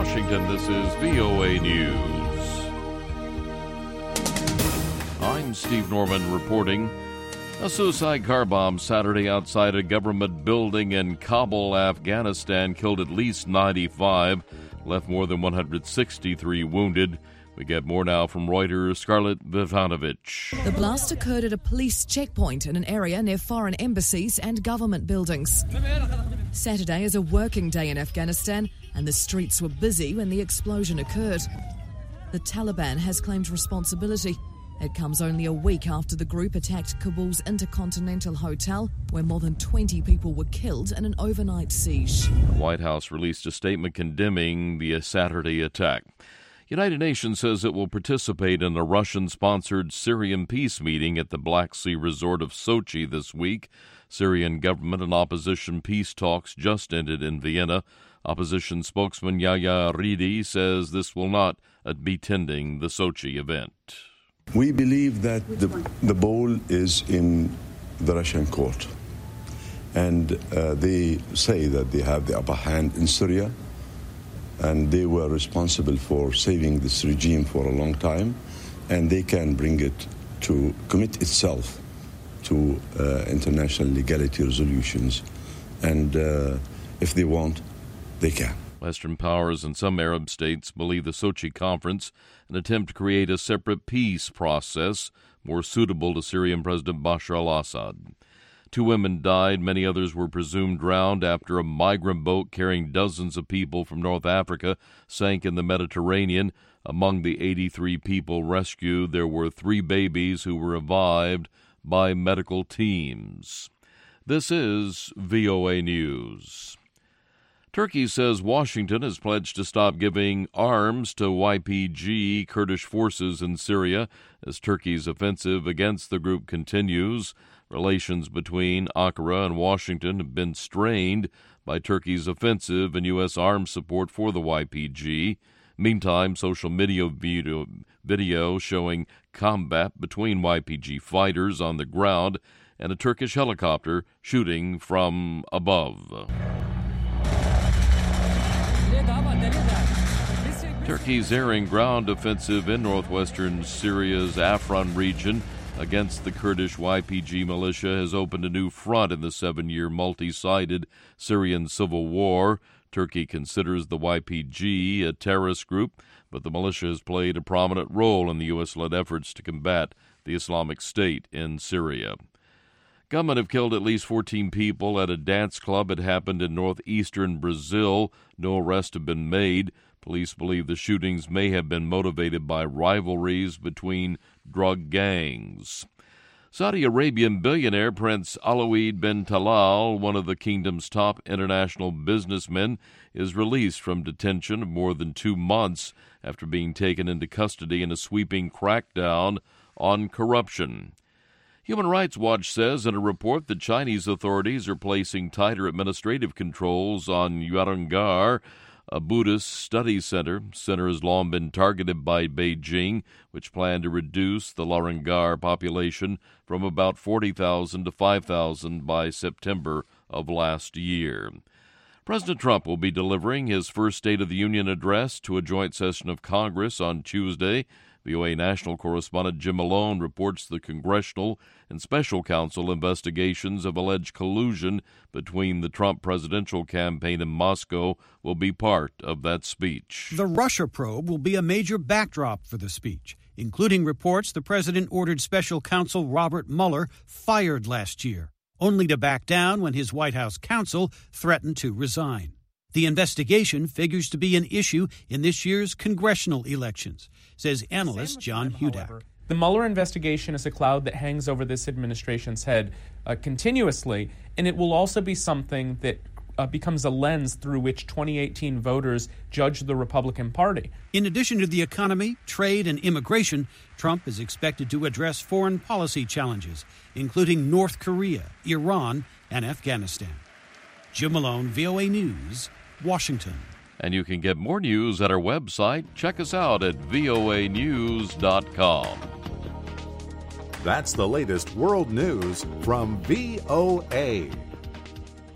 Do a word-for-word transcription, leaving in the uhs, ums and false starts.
Washington, this is V O A News. I'm Steve Norman reporting. A suicide car bomb Saturday outside a government building in Kabul, Afghanistan, killed at least ninety-five, left more than one hundred sixty-three wounded. We get more now from Reuters' Scarlett Vivanovich. The blast occurred at a police checkpoint in an area near foreign embassies and government buildings. Saturday is a working day in Afghanistan, and the streets were busy when the explosion occurred. The Taliban has claimed responsibility. It comes only a week after the group attacked Kabul's Intercontinental Hotel, where more than twenty people were killed in an overnight siege. The White House released a statement condemning the Saturday attack. United Nations says it will participate in a Russian-sponsored Syrian peace meeting at the Black Sea resort of Sochi this week. Syrian government and opposition peace talks just ended in Vienna. Opposition spokesman Yahya Ridi says this will not be attending the Sochi event. We believe that the, the ball is in the Russian court. And uh, they say that they have the upper hand in Syria, and they were responsible for saving this regime for a long time, and they can bring it to commit itself to uh, international legality resolutions. And uh, if they want, they can. Western powers and some Arab states believe the Sochi conference an attempt to create a separate peace process more suitable to Syrian President Bashar al-Assad. Two women died. Many others were presumed drowned after a migrant boat carrying dozens of people from North Africa sank in the Mediterranean. Among the eighty-three people rescued, there were three babies who were revived by medical teams. This is V O A News. Turkey says Washington has pledged to stop giving arms to Y P G Kurdish forces in Syria as Turkey's offensive against the group continues. Relations between Ankara and Washington have been strained by Turkey's offensive and U S arms support for the Y P G. Meantime, social media video, video showing combat between Y P G fighters on the ground and a Turkish helicopter shooting from above. Turkey's air and ground offensive in northwestern Syria's Afrin region against the Kurdish Y P G militia has opened a new front in the seven-year multi-sided Syrian civil war. Turkey considers the Y P G a terrorist group, but the militia has played a prominent role in the U S-led efforts to combat the Islamic State in Syria. Gunmen have killed at least fourteen people at a dance club. It happened in northeastern Brazil. No arrests have been made. Police believe the shootings may have been motivated by rivalries between drug gangs. Saudi Arabian billionaire Prince Alawid bin Talal, one of the kingdom's top international businessmen, is released from detention of more than two months after being taken into custody in a sweeping crackdown on corruption. Human Rights Watch says in a report that Chinese authorities are placing tighter administrative controls on Yarangar, a Buddhist study center. Center has long been targeted by Beijing, which planned to reduce the Yarangar population from about forty thousand to five thousand by September of last year. President Trump will be delivering his first State of the Union address to a joint session of Congress on Tuesday. V O A national correspondent Jim Malone reports the congressional and special counsel investigations of alleged collusion between the Trump presidential campaign and Moscow will be part of that speech. The Russia probe will be a major backdrop for the speech, including reports the president ordered special counsel Robert Mueller fired last year, only to back down when his White House counsel threatened to resign. The investigation figures to be an issue in this year's congressional elections, says analyst John Hudak. The Mueller investigation is a cloud that hangs over this administration's head uh, continuously, and it will also be something that uh, becomes a lens through which twenty eighteen voters judge the Republican Party. In addition to the economy, trade, and immigration, Trump is expected to address foreign policy challenges, including North Korea, Iran, and Afghanistan. Jim Malone, V O A News, Washington. And you can get more news at our website. Check us out at V O A news dot com. That's the latest world news from V O A.